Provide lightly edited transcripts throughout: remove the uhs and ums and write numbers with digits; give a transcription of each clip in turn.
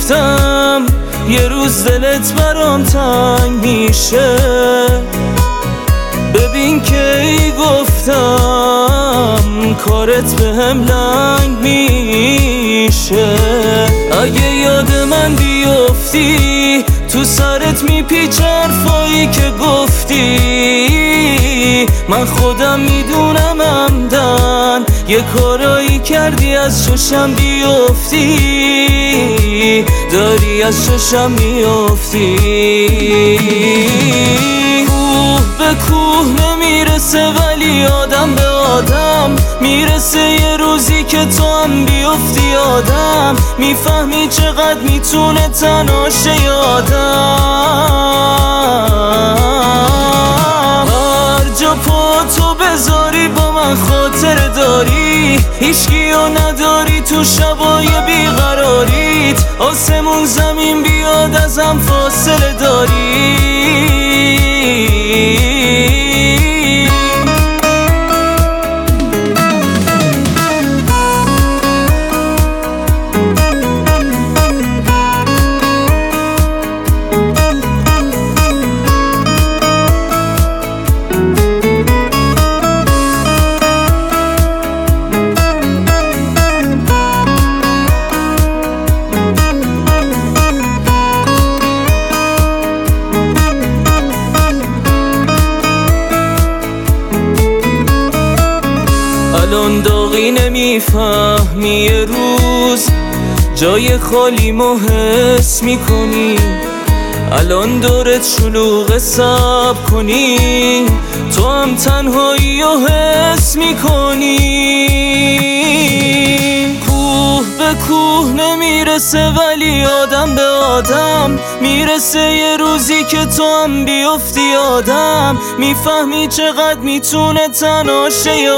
گفتم یه روز دلت برام تنگ میشه، ببین که ای گفتم کارت بهم لنگ میشه. اگه یاد من بیفتی تو سرت میپیچ حرفایی که گفتی، من خودم میدونم عمدن یه کارایی کردی از چشم بیفتی، داری از چشم میفتی. کوه به کوه نمیرسه ولی آدم به آدم میرسه، یه روزی که تو هم بیفتی آدم میفهمی چقدر میتونه تنها شه آدم. هر جا پا تو بذاری با من خاطر داری، هیچکیو نداری تو شبای بیقراریت، آسمون زمین بیاد ازم فاصله داری. الان داغی نمیفهمی یه روز جای خالیمو حس میکنی، الان دورت شلوغ صبر کنی تو هم تنهایی رو حس میکنی. کوه به کوه نمیرسه ولی آدم به آدم میرسه، یه روزی که تو هم بیفتی آدم میفهمی چقدر میتونه تنها شه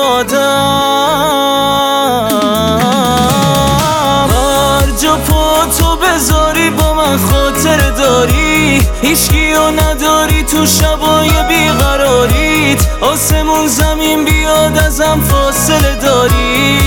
آدم. هر جا پا تو بذاری با من خاطر داری، هیچکیو نداری تو شبای بیقراریت، آسمون زمین بیاد ازم فاصله داری.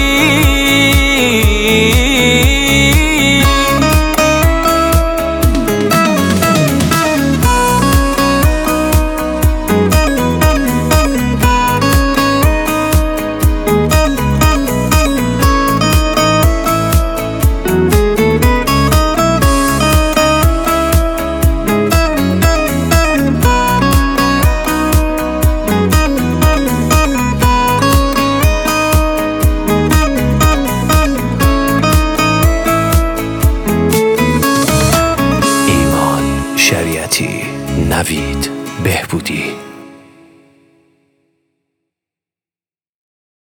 شریعتی، نوید بهبودی.